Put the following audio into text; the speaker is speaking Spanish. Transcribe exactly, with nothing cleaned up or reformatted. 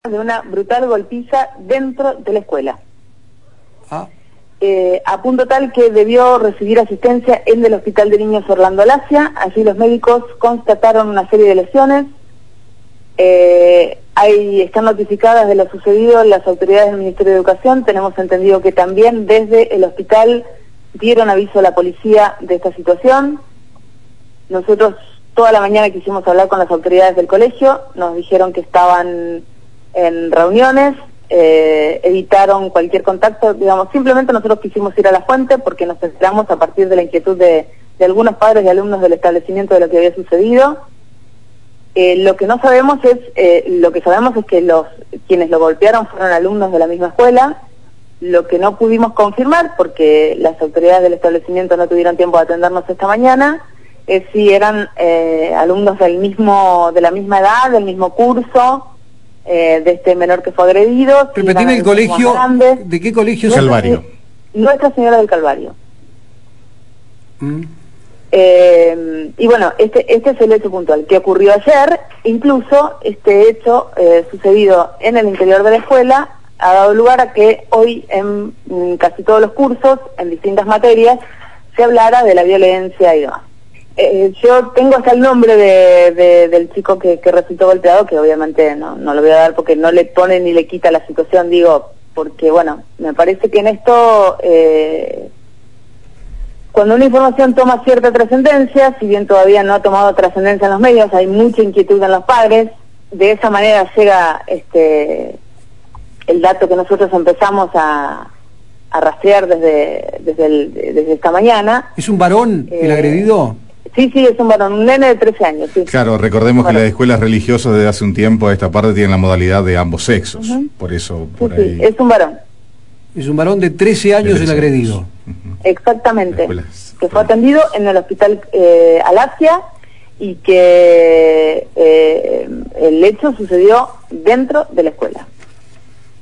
de una brutal golpiza dentro de la escuela. Ah. Eh, a punto tal que debió recibir asistencia en el Hospital de Niños Orlando Lacia. Allí los médicos constataron una serie de lesiones. Eh, hay, están notificadas de lo sucedido las autoridades del Ministerio de Educación. Tenemos entendido que también desde el hospital dieron aviso a la policía de esta situación. Nosotros toda la mañana quisimos hablar con las autoridades del colegio, nos dijeron que estaban en reuniones, eh, evitaron cualquier contacto, digamos, simplemente nosotros quisimos ir a la fuente porque nos enteramos a partir de la inquietud de, de algunos padres y alumnos del establecimiento de lo que había sucedido. Eh, lo que no sabemos es, eh, lo que sabemos es que los quienes lo golpearon fueron alumnos de la misma escuela. Lo que no pudimos confirmar, porque las autoridades del establecimiento no tuvieron tiempo de atendernos esta mañana, es si eran eh, alumnos del mismo, de la misma edad, del mismo curso, eh, de este menor que fue agredido. Repetir el colegio, ¿de qué colegio es? Calvario. Nuestra Señora del Calvario. Mm. Eh, y bueno, este, este es el hecho puntual que ocurrió ayer. Incluso este hecho eh, sucedido en el interior de la escuela ha dado lugar a que hoy en, en casi todos los cursos, en distintas materias, se hablara de la violencia y demás. Eh, yo tengo hasta el nombre de, de, del chico que, que resultó golpeado, que obviamente no, no lo voy a dar porque no le pone ni le quita la situación, digo, porque bueno, me parece que en esto, eh, cuando una información toma cierta trascendencia, si bien todavía no ha tomado trascendencia en los medios, hay mucha inquietud en los padres, de esa manera llega este el dato que nosotros empezamos a, a rastrear desde, desde, el, desde esta mañana. ¿Es un varón eh, el agredido? Sí, sí, es un varón, un nene de trece años, sí. Claro, recordemos que las escuelas religiosas desde hace un tiempo a esta parte tienen la modalidad de ambos sexos, uh-huh. Por eso, por sí, ahí... Sí, es un varón. Es un varón de trece años el agredido. Uh-huh. Exactamente, escuelas, que fue atendido en el hospital eh, Alasia y que eh, el hecho sucedió dentro de la escuela.